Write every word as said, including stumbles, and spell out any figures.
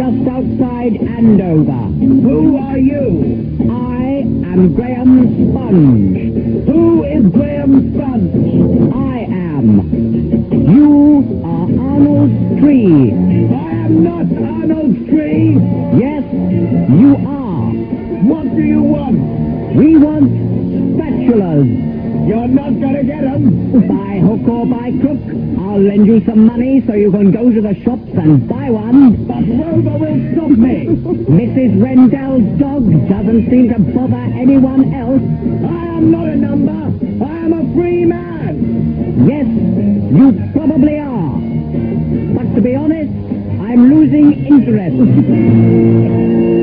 just outside Andover. Who are you? I am Graham Sponge. Who is Graham Sponge? I am. You are Arnold Tree. I am not Arnold Tree. Yes, you are. What do you want? We want spatulas. You're not gonna get them. By hook or by crook, I'll lend you some money so you can go to the shops and buy one. But Rover will stop me. Missus Rendell's dog doesn't seem to bother anyone else. I am not a number. I am a free man. Yes, you probably are. But to be honest, I'm losing interest.